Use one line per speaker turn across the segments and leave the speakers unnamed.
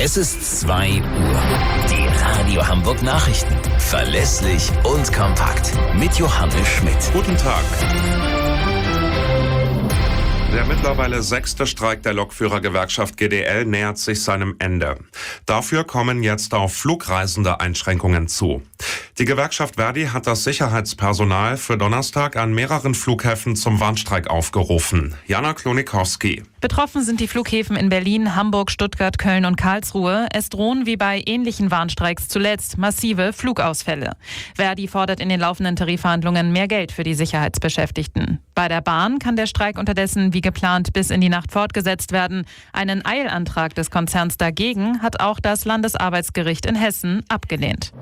Es ist 2 Uhr. Die Radio Hamburg Nachrichten. Verlässlich und kompakt. Mit Johannes Schmidt.
Guten Tag. Der mittlerweile 6. Streik der Lokführergewerkschaft GDL nähert sich seinem Ende. Dafür kommen jetzt auf Flugreisende Einschränkungen zu. Die Gewerkschaft Verdi hat das Sicherheitspersonal für Donnerstag an mehreren Flughäfen zum Warnstreik aufgerufen. Jana Klonikowski.
Betroffen sind die Flughäfen in Berlin, Hamburg, Stuttgart, Köln und Karlsruhe. Es drohen wie bei ähnlichen Warnstreiks zuletzt massive Flugausfälle. Verdi fordert in den laufenden Tarifverhandlungen mehr Geld für die Sicherheitsbeschäftigten. Bei der Bahn kann der Streik unterdessen wie geplant bis in die Nacht fortgesetzt werden. Einen Eilantrag des Konzerns dagegen hat auch das Landesarbeitsgericht in Hessen abgelehnt.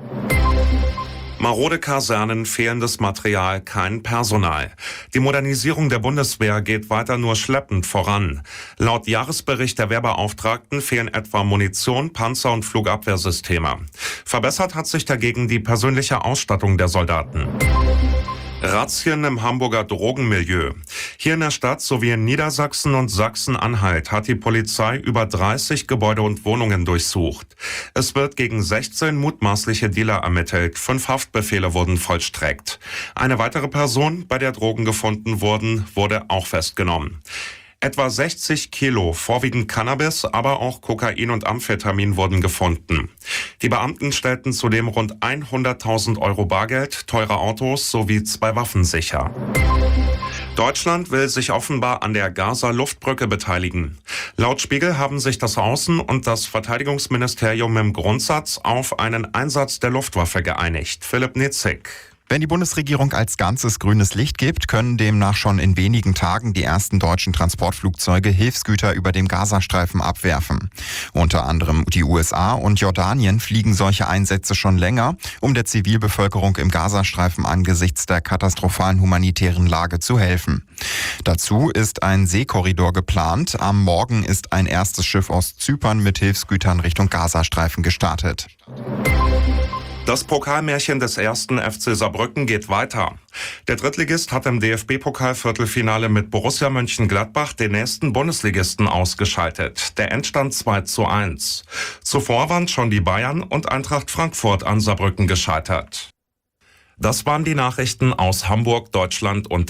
Marode Kasernen, fehlendes Material, kein Personal. Die Modernisierung der Bundeswehr geht weiter nur schleppend voran. Laut Jahresbericht der Wehrbeauftragten fehlen etwa Munition, Panzer- und Flugabwehrsysteme. Verbessert hat sich dagegen die persönliche Ausstattung der Soldaten. Razzien im Hamburger Drogenmilieu. Hier in der Stadt sowie in Niedersachsen und Sachsen-Anhalt hat die Polizei über 30 Gebäude und Wohnungen durchsucht. Es wird gegen 16 mutmaßliche Dealer ermittelt. 5 Haftbefehle wurden vollstreckt. Eine weitere Person, bei der Drogen gefunden wurden, wurde auch festgenommen. Etwa 60 Kilo, vorwiegend Cannabis, aber auch Kokain und Amphetamin wurden gefunden. Die Beamten stellten zudem rund 100.000 Euro Bargeld, teure Autos sowie 2 Waffen sicher. Deutschland will sich offenbar an der Gaza-Luftbrücke beteiligen. Laut Spiegel haben sich das Außen- und das Verteidigungsministerium im Grundsatz auf einen Einsatz der Luftwaffe geeinigt. Philipp Nitzig.
Wenn die Bundesregierung als Ganzes grünes Licht gibt, können demnach schon in wenigen Tagen die ersten deutschen Transportflugzeuge Hilfsgüter über dem Gazastreifen abwerfen. Unter anderem die USA und Jordanien fliegen solche Einsätze schon länger, um der Zivilbevölkerung im Gazastreifen angesichts der katastrophalen humanitären Lage zu helfen. Dazu ist ein Seekorridor geplant. Am Morgen ist ein erstes Schiff aus Zypern mit Hilfsgütern Richtung Gazastreifen gestartet.
Das Pokalmärchen des 1. FC Saarbrücken geht weiter. Der Drittligist hat im DFB-Pokal-Viertelfinale mit Borussia Mönchengladbach den nächsten Bundesligisten ausgeschaltet. Der Endstand 2:1. Zuvor waren schon die Bayern und Eintracht Frankfurt an Saarbrücken gescheitert. Das waren die Nachrichten aus Hamburg, Deutschland und